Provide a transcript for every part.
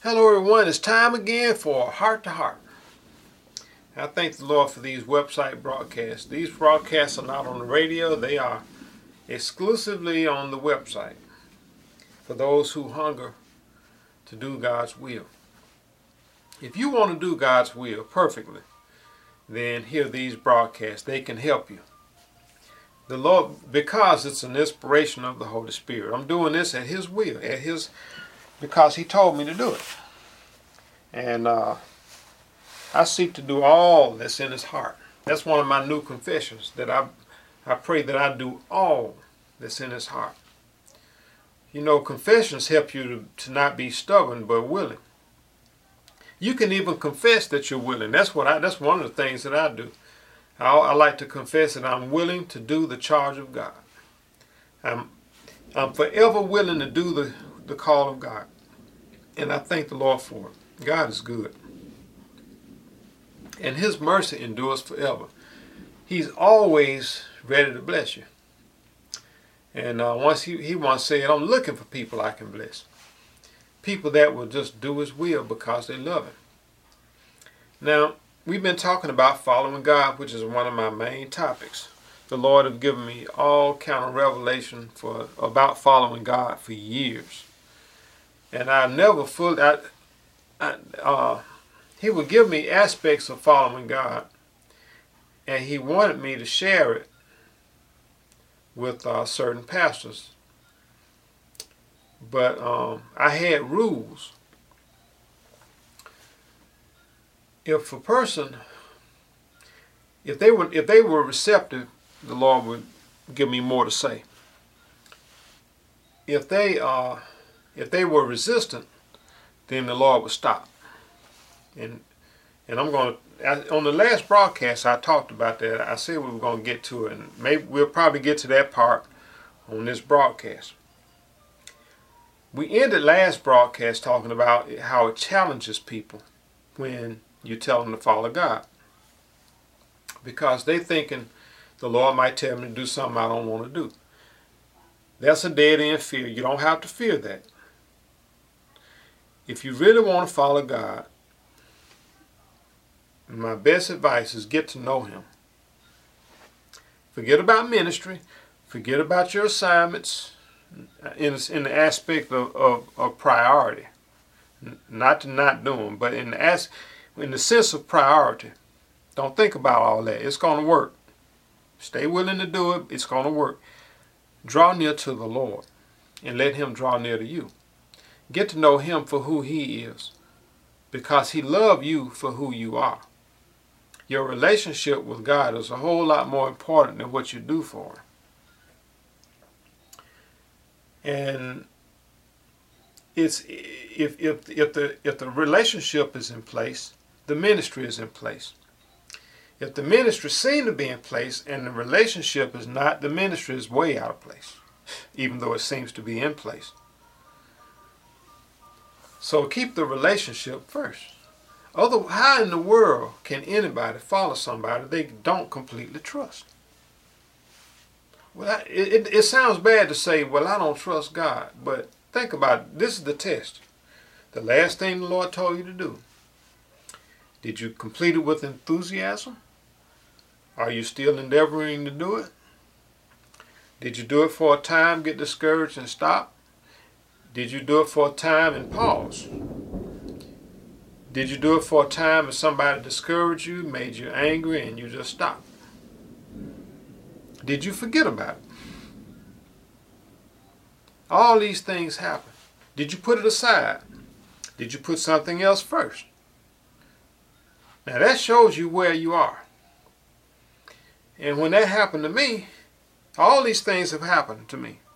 Hello everyone, it's time again for Heart to Heart. I thank the Lord for these website broadcasts. These broadcasts are not on the radio, they are exclusively on the website for those who hunger to do God's will. If you want to do God's will perfectly, then hear these broadcasts. They can help you. The Lord, because it's an inspiration of the Holy Spirit. I'm doing this at His will, because He told me to do it. And I seek to do all that's in His heart. That's one of my new confessions, that I pray that I do all that's in His heart. You know, confessions help you to not be stubborn but willing. You can even confess that you're willing. That's one of the things that I do. I like to confess that I'm willing to do the charge of God. I'm forever willing to do the call of God. And I thank the Lord for it. God is good. And His mercy endures forever. He's always ready to bless you. And once he once said, I'm looking for people I can bless. People that will just do His will because they love Him. Now, we've been talking about following God, which is one of my main topics. The Lord has given me all kind of revelation about following God for years. And I never fully, He would give me aspects of following God. And He wanted me to share it with certain pastors. But I had rules. If a person, if they were receptive, the Lord would give me more to say. If they were resistant, then the Lord would stop. And I'm going to, on the last broadcast I talked about that. I said we were going to get to it, and maybe we'll probably get to that part on this broadcast. We ended last broadcast talking about how it challenges people when you tell them to follow God, because they thinking the Lord might tell me to do something I don't want to do. That's a dead end fear. You don't have to fear that. If you really want to follow God, my best advice is get to know Him. Forget about ministry. Forget about your assignments in the aspect of priority. Not to not do them, but in the sense of priority. Don't think about all that. It's going to work. Stay willing to do it. It's going to work. Draw near to the Lord and let Him draw near to you. Get to know Him for who He is, because He loves you for who you are. Your relationship with God is a whole lot more important than what you do for Him. And it's if the relationship is in place, the ministry is in place. If the ministry seems to be in place and the relationship is not, the ministry is way out of place, even though it seems to be in place. So keep the relationship first. How in the world can anybody follow somebody they don't completely trust? Well, it sounds bad to say, well, I don't trust God, but think about it. This is the test. The last thing the Lord told you to do. Did you complete it with enthusiasm? Are you still endeavoring to do it? Did you do it for a time, get discouraged, and stop? Did you do it for a time and pause? Did you do it for a time and somebody discouraged you, made you angry, and you just stopped? Did you forget about it? All these things happen. Did you put it aside? Did you put something else first? Now that shows you where you are. And when that happened to me, all these things have happened to me.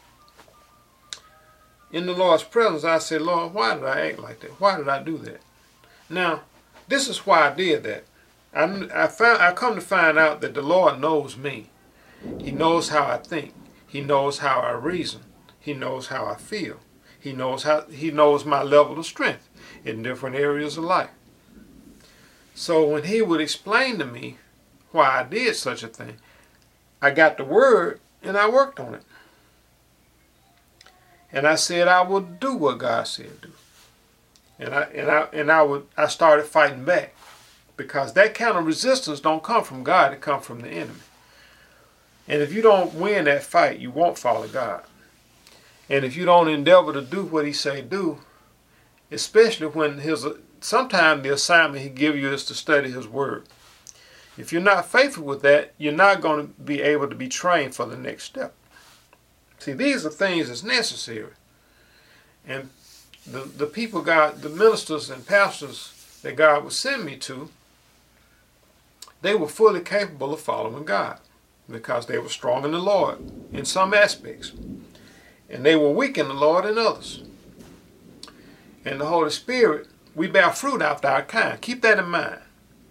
In the Lord's presence, I said, Lord, why did I act like that? Why did I do that? Now, this is why I did that. I come to find out that the Lord knows me. He knows how I think. He knows how I reason. He knows how I feel. He knows my level of strength in different areas of life. So when He would explain to me why I did such a thing, I got the word and I worked on it. And I said I will do what God said do. And I started fighting back, because that kind of resistance don't come from God, it comes from the enemy. And if you don't win that fight, you won't follow God. And if you don't endeavor to do what he say do, especially when sometimes the assignment he give you is to study his word. If you're not faithful with that, you're not going to be able to be trained for the next step. See, these are things that's necessary. And the people God, the ministers and pastors that God would send me to, they were fully capable of following God, because they were strong in the Lord in some aspects. And they were weak in the Lord in others. And the Holy Spirit, we bear fruit after our kind. Keep that in mind.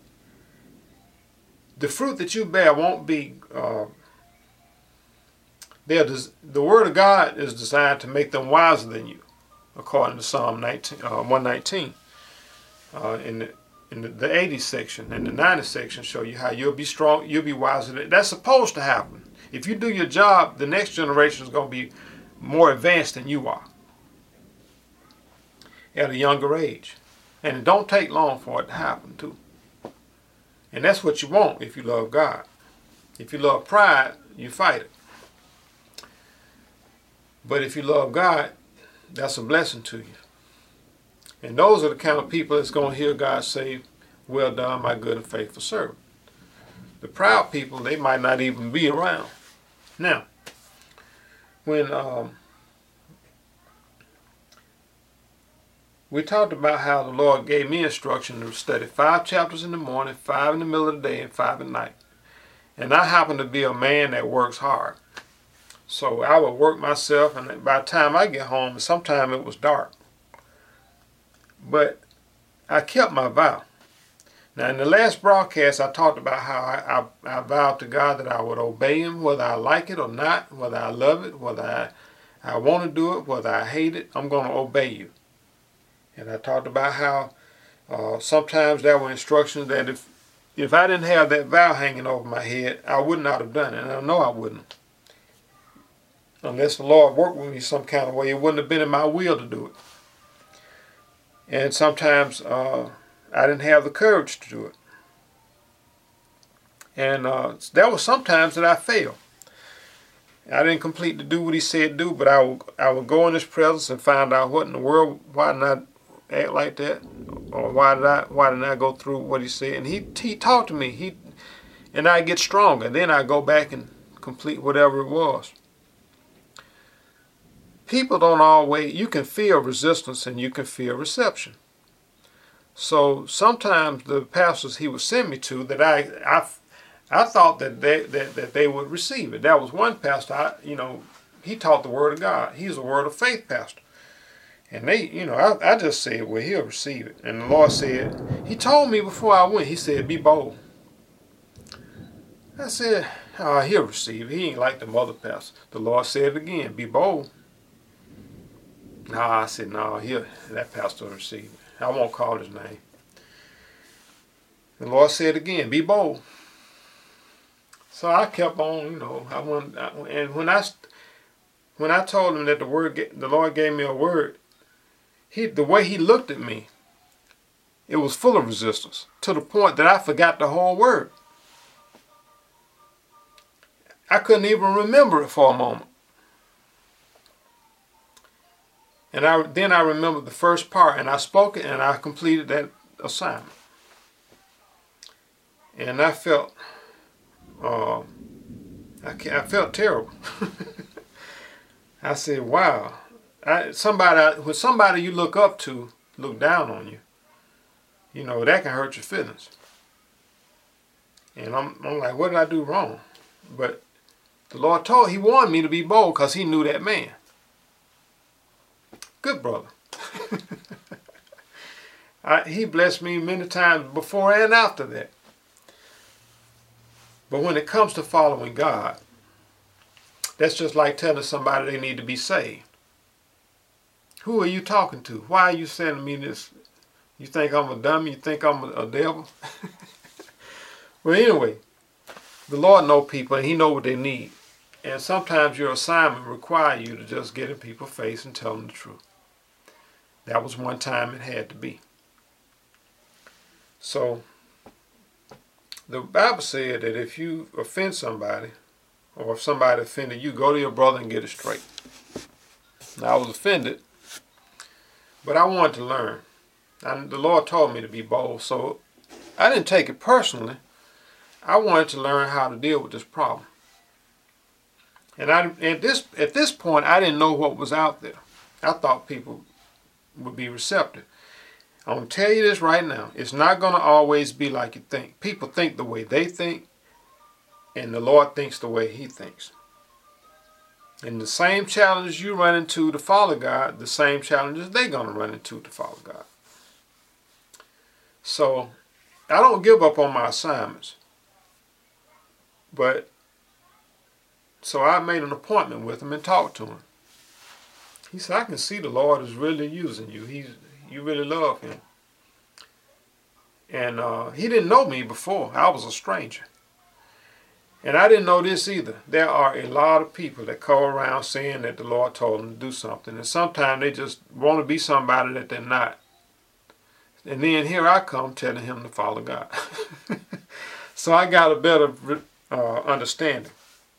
The fruit that you bear won't be, the Word of God is designed to make them wiser than you, according to Psalm 119. In the 80s section and the 90s section show you how you'll be strong, you'll be wiser. That's supposed to happen. If you do your job, the next generation is going to be more advanced than you are at a younger age. And it don't take long for it to happen too. And that's what you want if you love God. If you love pride, you fight it. But if you love God, that's a blessing to you. And those are the kind of people that's going to hear God say, "Well done, my good and faithful servant." The proud people, they might not even be around. Now, when we talked about how the Lord gave me instruction to study 5 chapters in the morning, 5 in the middle of the day, and 5 at night. And I happen to be a man that works hard. So I would work myself, and by the time I get home, sometimes it was dark. But I kept my vow. Now, in the last broadcast, I talked about how I vowed to God that I would obey him, whether I like it or not, whether I love it, whether I want to do it, whether I hate it, I'm going to obey you. And I talked about how sometimes there were instructions that if I didn't have that vow hanging over my head, I would not have done it. And I know I wouldn't. Unless the Lord worked with me some kind of way, it wouldn't have been in my will to do it. And sometimes I didn't have the courage to do it. And there were sometimes that I failed. I didn't completely do what he said do, but I would go in his presence and find out what in the world, why didn't I act like that? Or why didn't I go through what he said? And he talked to me. And I get stronger. Then I go back and complete whatever it was. People don't always, you can feel resistance and you can feel reception. So sometimes the pastors he would send me to, that I thought that they would receive it. That was one pastor, he taught the Word of God. He's a Word of Faith pastor. And I just said, well, he'll receive it. And the Lord said, he told me before I went, he said, be bold. I said, oh, he'll receive it. He ain't like the other pastor. The Lord said it again, be bold. No, I said, no, that pastor will receive it. I won't call his name. The Lord said again, be bold. So I kept on, and when I told him that the Lord gave me a word, the way he looked at me, it was full of resistance, to the point that I forgot the whole word. I couldn't even remember it for a moment. And then I remembered the first part, and I spoke it, and I completed that assignment. And I felt, I felt terrible. I said, wow. When somebody you look up to look down on you, that can hurt your feelings. And I'm like, what did I do wrong? But the Lord he wanted me to be bold because he knew that man. Good brother. He blessed me many times before and after that. But when it comes to following God, that's just like telling somebody they need to be saved. Who are you talking to? Why are you sending me this? You think I'm a dummy? You think I'm a devil? Well, anyway, the Lord knows people and he knows what they need. And sometimes your assignment requires you to just get in people's face and tell them the truth. That was one time it had to be. So the Bible said that if you offend somebody, or if somebody offended you, go to your brother and get it straight. Now, I was offended, but I wanted to learn. And the Lord told me to be bold, so I didn't take it personally. I wanted to learn how to deal with this problem. And at this point, I didn't know what was out there. I thought people would be receptive. I'm going to tell you this right now. It's not going to always be like you think. People think the way they think, and the Lord thinks the way He thinks. And the same challenges you run into to follow God, the same challenges they're going to run into to follow God. So, I don't give up on my assignments. So I made an appointment with him and talked to him. He said, I can see the Lord is really using you. You really love Him. And he didn't know me before. I was a stranger. And I didn't know this either. There are a lot of people that go around saying that the Lord told them to do something. And sometimes they just want to be somebody that they're not. And then here I come telling him to follow God. So I got a better understanding.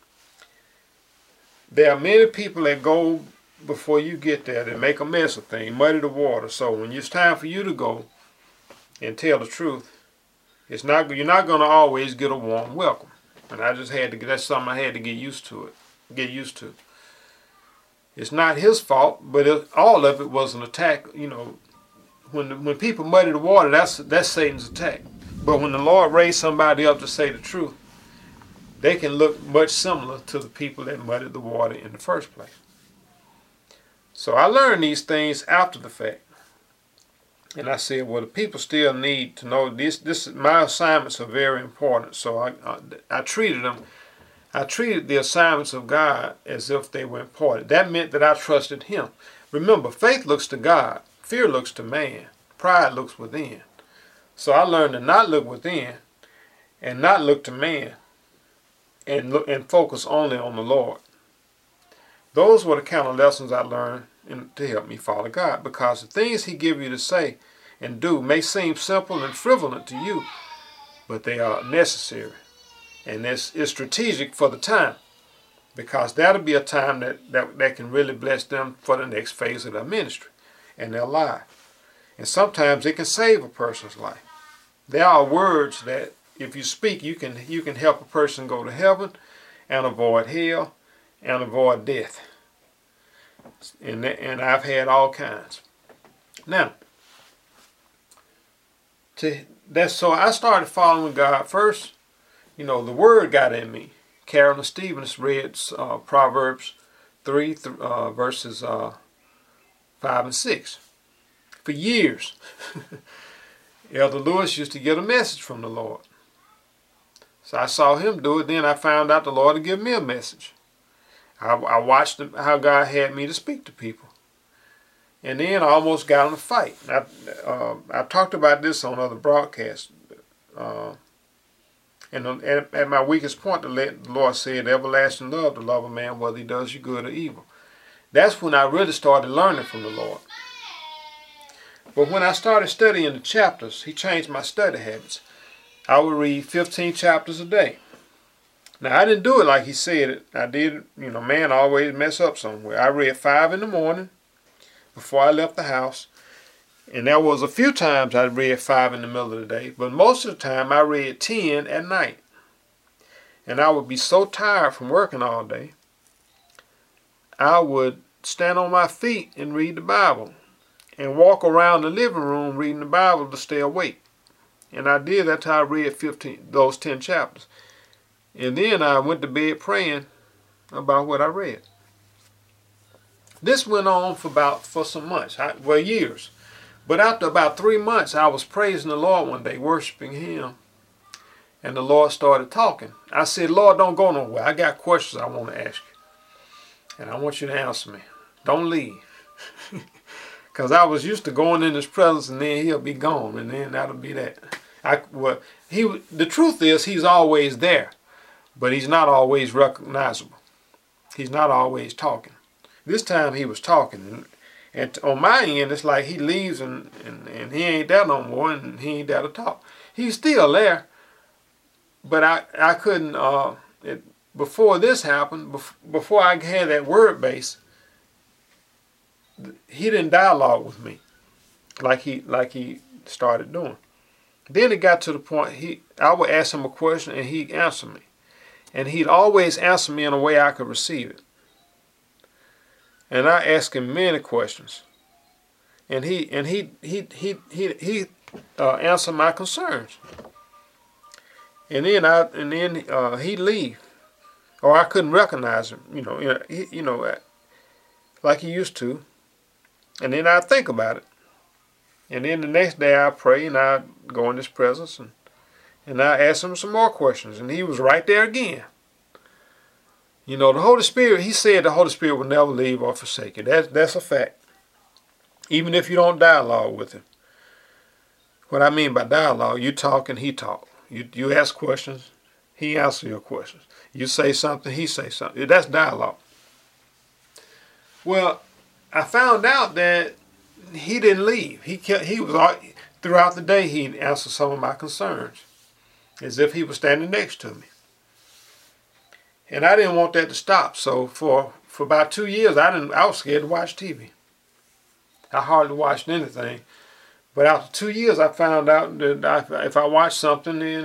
There are many people that go before you get there that make a mess of things, muddy the water. So when it's time for you to go and tell the truth, you're not going to always get a warm welcome. And I just had to that's something I had to get used to. It's not his fault, but all of it was an attack. You know, when people muddy the water, that's Satan's attack. But when the Lord raised somebody up to say the truth, they can look much similar to the people that muddied the water in the first place. So I learned these things after the fact. And I said, well, the people still need to know this. My assignments are very important. So I treated them. I treated the assignments of God as if they were important. That meant that I trusted Him. Remember, faith looks to God. Fear looks to man. Pride looks within. So I learned to not look within and not look to man and focus only on the Lord. Those were the kind of lessons I learned to help me follow God, because the things He gives you to say and do may seem simple and frivolous to you, but they are necessary. And it's strategic for the time, because that'll be a time that can really bless them for the next phase of their ministry and their life. And sometimes it can save a person's life. There are words that if you speak, you can help a person go to heaven and avoid hell and avoid death. And I've had all kinds. Now, so I started following God first. You know, the Word got in me. Carolyn Stevens read Proverbs 3 verses 5 and 6 for years. Elder Lewis used to get a message from the Lord. So I saw him do it. Then I found out the Lord would give me a message. I watched how God had me to speak to people. And then I almost got in a fight. I talked about this on other broadcasts. And at my weakest point, the Lord said, everlasting love, to love a man whether he does you good or evil. That's when I really started learning from the Lord. But when I started studying the chapters, He changed my study habits. I would read 15 chapters a day. Now, I didn't do it like He said it. I did, man always mess up somewhere. I read 5 in the morning before I left the house. And there was a few times I read 5 in the middle of the day. But most of the time I read 10 at night. And I would be so tired from working all day, I would stand on my feet and read the Bible. And walk around the living room reading the Bible to stay awake. And I did that till I read those 10 chapters. And then I went to bed praying about what I read. This went on for some months, years. But after about 3 months, I was praising the Lord one day, worshiping Him. And the Lord started talking. I said, Lord, don't go nowhere. I got questions I want to ask you. And I want you to answer me. Don't leave. Because I was used to going in His presence and then He'll be gone. And then that'll be that. The truth is, He's always there. But He's not always recognizable. He's not always talking. This time He was talking. And on my end, it's like he leaves and he ain't there no more, and he ain't there to talk. He's still there, but I couldn't, before this happened, before I had that word base, he didn't dialogue with me like he started doing. Then it got to the point I would ask him a question and he'd answer me. And he'd always answer me in a way I could receive it. And I asked him many questions. And he answered my concerns. And then he'd leave. Or I couldn't recognize him, like he used to. And then I'd think about it. And then the next day I'd pray and I'd go in his presence and I'd ask him some more questions. And he was right there again. The Holy Spirit, he said the Holy Spirit will never leave or forsake you. That's a fact. Even if you don't dialogue with him. What I mean by dialogue, you talk and he talk. You ask questions, he answers your questions. You say something, he say something. That's dialogue. Well, I found out that he didn't leave. He was throughout the day he'd answer some of my concerns, as if he was standing next to me. And I didn't want that to stop. So for about 2 years, I was scared to watch TV. I hardly watched anything. But after 2 years, I found out that if I watch something, then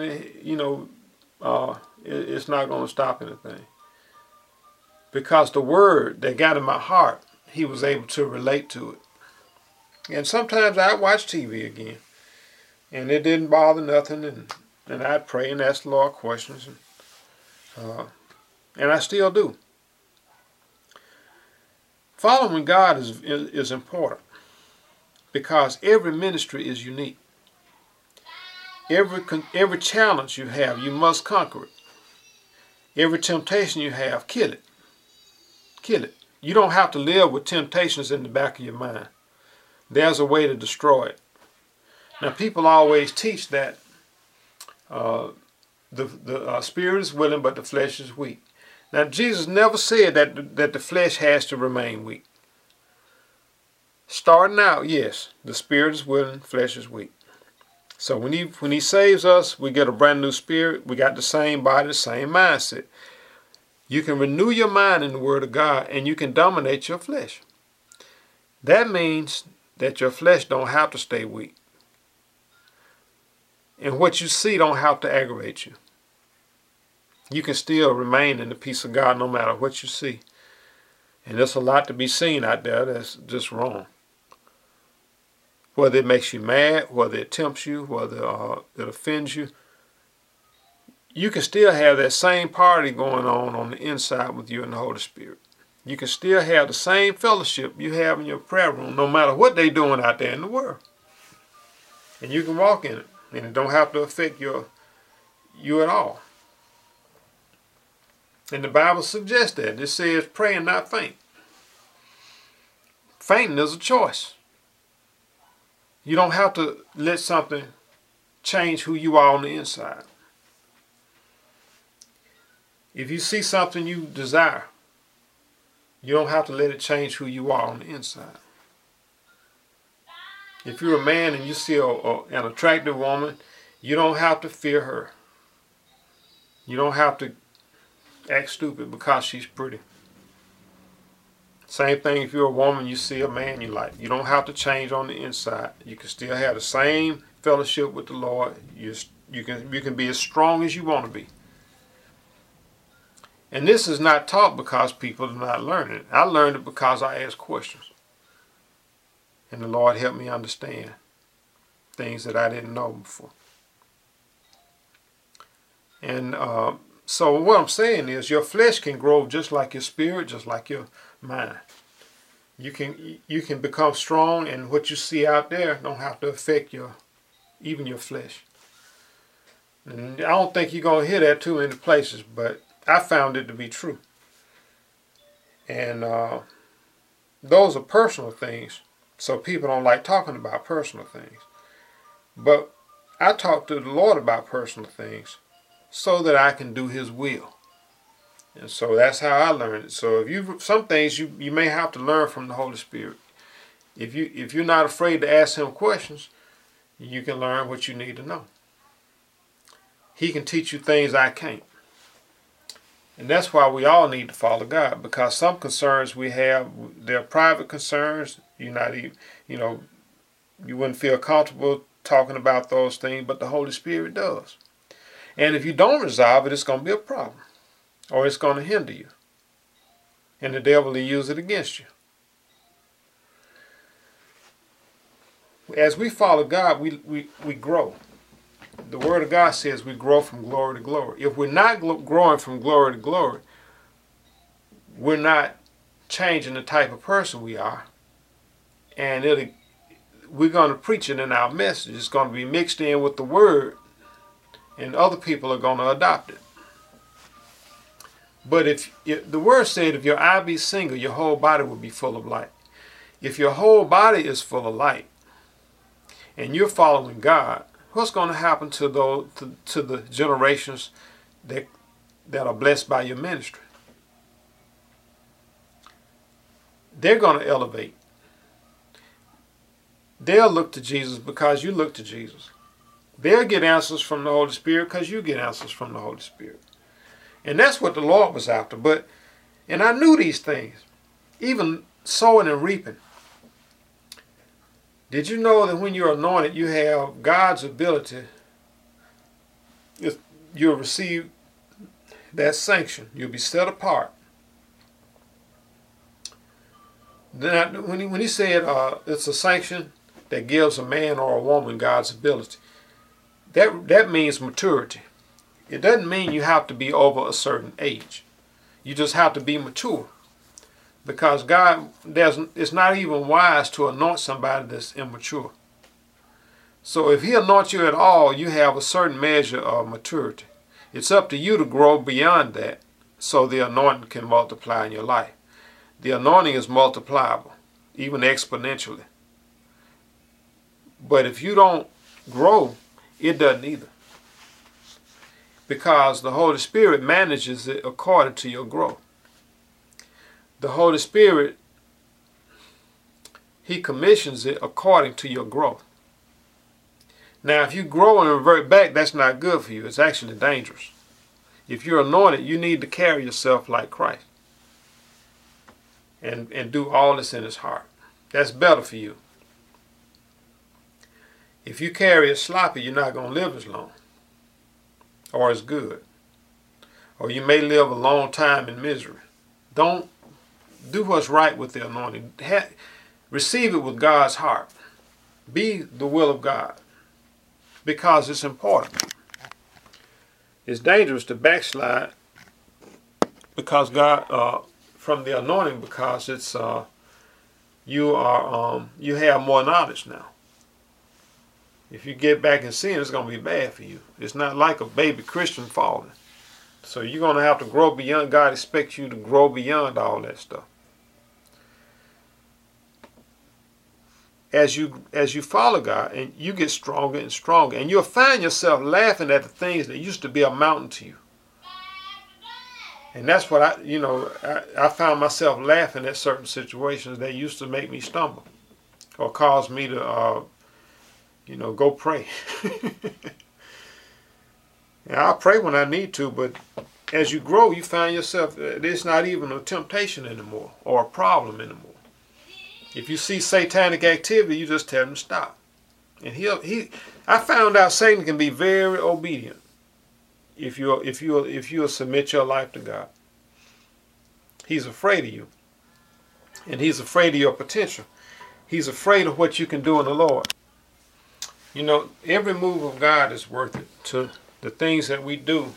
it's not going to stop anything. Because the word that got in my heart, he was able to relate to it. And sometimes I'd watch TV again. And it didn't bother nothing. And I'd pray and ask the Lord questions. And I still do. Following God is important. Because every ministry is unique. Every challenge you have, you must conquer it. Every temptation you have, kill it. Kill it. You don't have to live with temptations in the back of your mind. There's a way to destroy it. Now, people always teach that the spirit is willing, but the flesh is weak. Now, Jesus never said that the flesh has to remain weak. Starting out, yes, the spirit is willing, flesh is weak. So when he saves us, we get a brand new spirit. We got the same body, the same mindset. You can renew your mind in the Word of God, and you can dominate your flesh. That means that your flesh don't have to stay weak. And what you see don't have to aggravate you. You can still remain in the peace of God no matter what you see. And there's a lot to be seen out there that's just wrong. Whether it makes you mad, whether it tempts you, whether it offends you, you can still have that same party going on the inside with you and the Holy Spirit. You can still have the same fellowship you have in your prayer room, no matter what they're doing out there in the world. And you can walk in it, and it don't have to affect you at all. And the Bible suggests that. It says, pray and not faint. Fainting is a choice. You don't have to let something change who you are on the inside. If you see something you desire, you don't have to let it change who you are on the inside. If you're a man and you see an attractive woman, you don't have to fear her. You don't have to act stupid because she's pretty. Same thing if you're a woman, you see a man you like. You don't have to change on the inside. You can still have the same fellowship with the Lord. You can be as strong as you want to be. And this is not taught because people are not learning it. I learned it because I asked questions. And the Lord helped me understand things that I didn't know before. And so what I'm saying is your flesh can grow just like your spirit, just like your mind. You can become strong, and what you see out there don't have to affect even your flesh. And I don't think you're going to hear that too many places, but I found it to be true. And those are personal things, so people don't like talking about personal things. But I talk to the Lord about personal things so that I can do His will. And so that's how I learned it. So some things you may have to learn from the Holy Spirit. If you're not afraid to ask him questions, you can learn what you need to know. He can teach you things I can't. And that's why we all need to follow God, because some concerns we have, they're private concerns. You're not even, you wouldn't feel comfortable talking about those things, but the Holy Spirit does. And if you don't resolve it, it's going to be a problem, or it's going to hinder you. And the devil will use it against you. As we follow God, we grow. The Word of God says we grow from glory to glory. If we're not growing from glory to glory, we're not changing the type of person we are. And we're going to preach it in our message. It's going to be mixed in with the Word, and other people are going to adopt it. But if the Word said, if your eye be single, your whole body will be full of light. If your whole body is full of light, and you're following God, what's going to happen to the generations that are blessed by your ministry? They're going to elevate. They'll look to Jesus because you look to Jesus. They'll get answers from the Holy Spirit because you get answers from the Holy Spirit. And that's what the Lord was after. And I knew these things, even sowing and reaping. Did you know that when you're anointed, you have God's ability, you'll receive that sanction. You'll be set apart. Then when he said it's a sanction that gives a man or a woman God's ability, that means maturity. It doesn't mean you have to be over a certain age. You just have to be mature. Because God, it's not even wise to anoint somebody that's immature. So if he anoints you at all, you have a certain measure of maturity. It's up to you to grow beyond that so the anointing can multiply in your life. The anointing is multipliable, even exponentially. But if you don't grow, it doesn't either. Because the Holy Spirit manages it according to your growth. The Holy Spirit, he commissions it according to your growth. Now, if you grow and revert back, that's not good for you. It's actually dangerous. If you're anointed, you need to carry yourself like Christ. And do all this in his heart. That's better for you. If you carry it sloppy, you're not going to live as long. Or as good. Or you may live a long time in misery. Don't do what's right with the anointing. Receive it with God's heart. Be the will of God. Because it's important. It's dangerous to backslide because God, from the anointing, because it's you have more knowledge now. If you get back in sin, it's going to be bad for you. It's not like a baby Christian falling. So you're going to have to grow beyond. God expects you to grow beyond all that stuff. As you follow God, and you get stronger and stronger, and you'll find yourself laughing at the things that used to be a mountain to you. And that's what I found myself laughing at certain situations that used to make me stumble or cause me to go pray. And I'll pray when I need to, but as you grow, you find yourself, it's not even a temptation anymore or a problem anymore. If you see satanic activity, you just tell him to stop. And I found out Satan can be very obedient if you'll submit your life to God. He's afraid of you. And he's afraid of your potential. He's afraid of what you can do in the Lord. Every move of God is worth it. To the things that we do,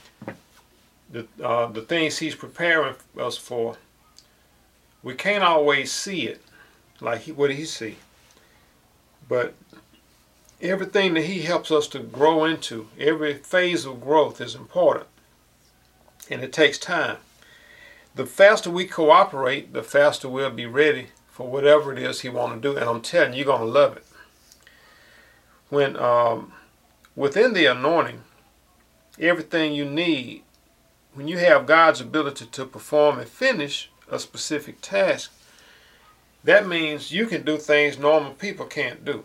the things he's preparing us for, we can't always see it like what he see. But everything that he helps us to grow into, every phase of growth is important. And it takes time. The faster we cooperate, the faster we'll be ready for whatever it is he wants to do. And I'm telling you, you're going to love it. When within the anointing, everything you need, when you have God's ability to perform and finish a specific task, That means you can do things normal people can't do.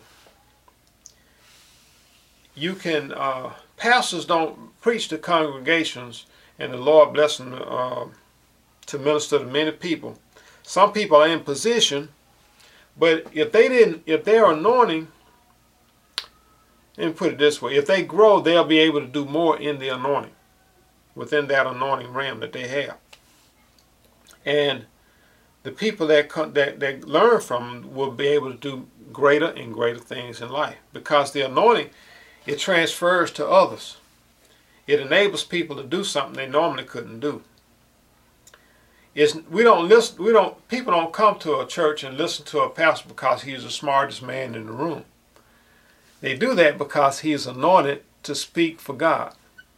You can, pastors don't preach to congregations and the Lord bless them to minister to many people. Some people are in position, but if their anointing, let me put it this way, if they grow, they'll be able to do more in the anointing, within that anointing realm that they have. And the people that learn from them will be able to do greater and greater things in life, because the anointing, it transfers to others. It enables people to do something they normally couldn't do. People don't come to a church and listen to a pastor because he's the smartest man in the room. They do that because he is anointed to speak for God.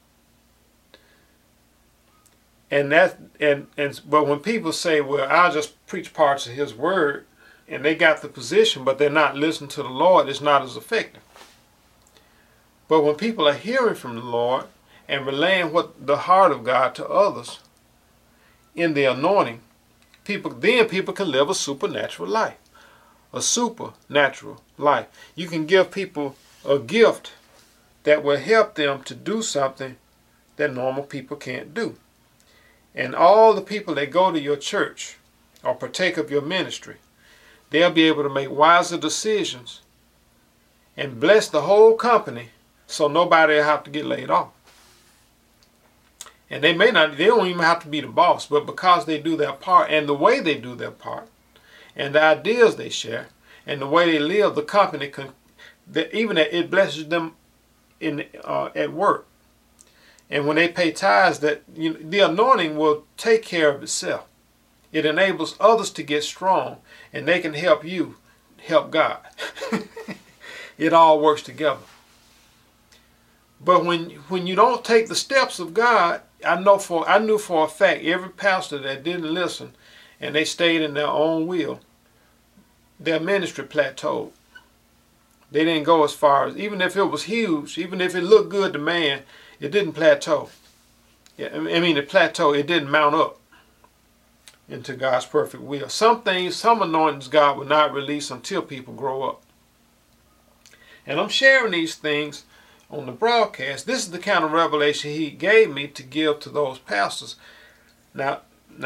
But when people say, well, I'll just preach parts of his word, and they got the position, but they're not listening to the Lord, it's not as effective. But when people are hearing from the Lord and relaying the heart of God to others in the anointing, people can live a supernatural life. A supernatural life. You can give people a gift that will help them to do something that normal people can't do. And all the people that go to your church or partake of your ministry, they'll be able to make wiser decisions and bless the whole company, so nobody will have to get laid off. And they don't even have to be the boss, but because they do their part, and the way they do their part, and the ideas they share, and the way they live, the company it blesses them at work. And when they pay tithes, the anointing will take care of itself. It enables others to get strong, and they can help you help God. It all works together. But when you don't take the steps of God, I knew for a fact every pastor that didn't listen and they stayed in their own will, their ministry plateaued. They didn't go as far as, even if it was huge, even if it looked good to man, it didn't plateau. It plateaued. It didn't mount up into God's perfect will. Some anointings God will not release until people grow up. And I'm sharing these things on the broadcast. This is the kind of revelation he gave me to give to those pastors. But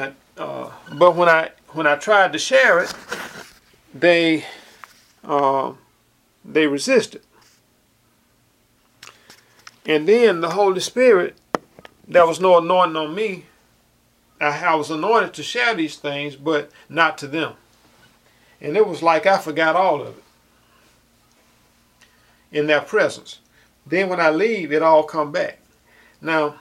when I tried to share it, they resisted. And then the Holy Spirit, there was no anointing on me. I was anointed to share these things, but not to them. And it was like I forgot all of it in their presence. Then when I leave, it all come back. Now,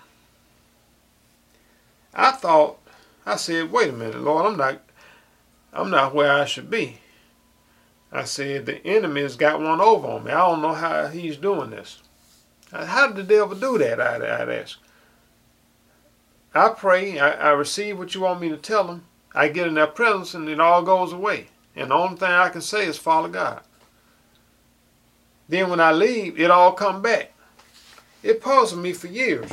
I said, wait a minute, Lord, I'm not where I should be. I said, the enemy has got one over on me. I don't know how he's doing this. How did the devil do that? I'd ask. I pray, I receive what you want me to tell him. I get in their presence and it all goes away. And the only thing I can say is follow God. Then when I leave, it all come back. It puzzled me for years,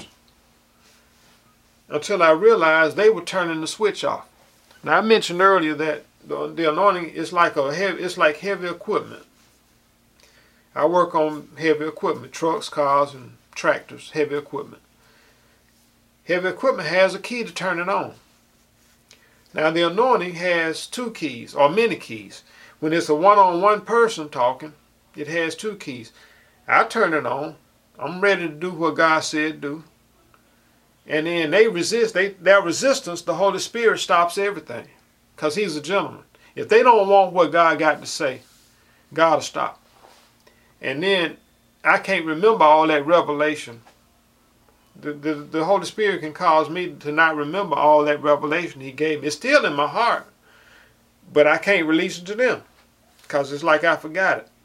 until I realized they were turning the switch off. Now I mentioned earlier that the anointing is like heavy equipment. I work on heavy equipment, trucks, cars, and tractors, heavy equipment. Heavy equipment has a key to turn it on. Now the anointing has two keys, or many keys. When it's a one-on-one person talking, it has two keys. I turn it on. I'm ready to do what God said do. And then they resist. Their resistance, the Holy Spirit stops everything. Because he's a gentleman. If they don't want what God got to say, God will stop. And then I can't remember all that revelation. The Holy Spirit can cause me to not remember all that revelation he gave me. It's still in my heart. But I can't release it to them. Because it's like I forgot it.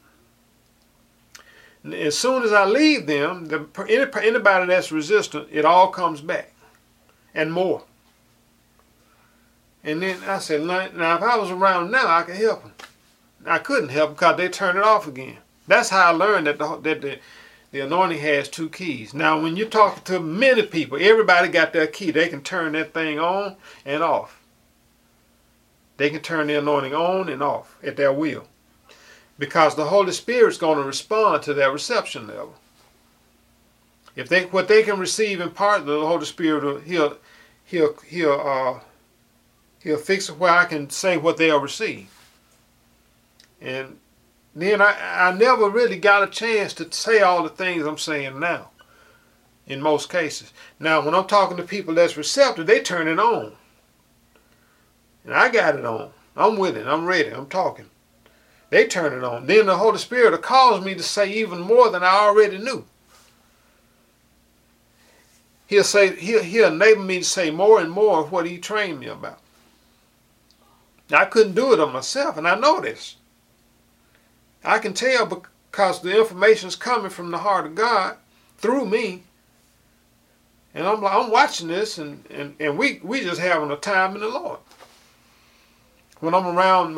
As soon as I leave them, anybody that's resistant, it all comes back. And more. And then I said, now if I was around now, I could help them. I couldn't help them because they turned it off again. That's how I learned that the anointing has two keys. Now when you're talking to many people, everybody got their key. They can turn that thing on and off. They can turn the anointing on and off at their will, because the Holy Spirit's going to respond to their reception level. If what they can receive in part, the Holy Spirit, he'll fix it where I can say what they'll receive. And then I never really got a chance to say all the things I'm saying now, in most cases. Now, when I'm talking to people that's receptive, they turn it on. And I got it on. I'm with it. I'm ready. I'm talking. They turn it on. Then the Holy Spirit will cause me to say even more than I already knew. He'll enable me to say more and more of what he trained me about. I couldn't do it on myself, and I know this. I can tell because the information is coming from the heart of God through me. And I'm watching this, and we just having a time in the Lord. When I'm around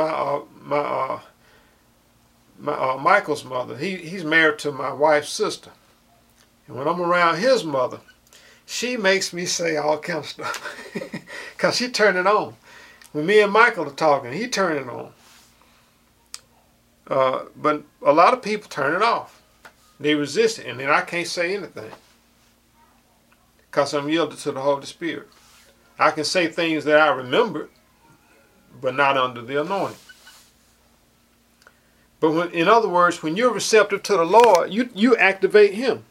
Michael's mother, he's married to my wife's sister. And when I'm around his mother, she makes me say all kinds of stuff. Because she turned it on. When me and Michael are talking, he turned it on. But a lot of people turn it off. They resist it, and then I can't say anything. Because I'm yielded to the Holy Spirit. I can say things that I remembered, but not under the anointing. But in other words, when you're receptive to the Lord, you activate him.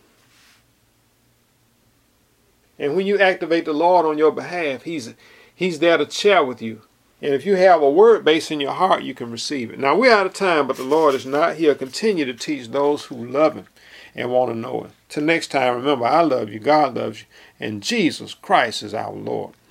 And when you activate the Lord on your behalf, he's there to share with you. And if you have a word base in your heart, you can receive it. Now, we're out of time, but the Lord is not. He'll continue to teach those who love him and want to know him. Till next time, remember, I love you, God loves you, and Jesus Christ is our Lord.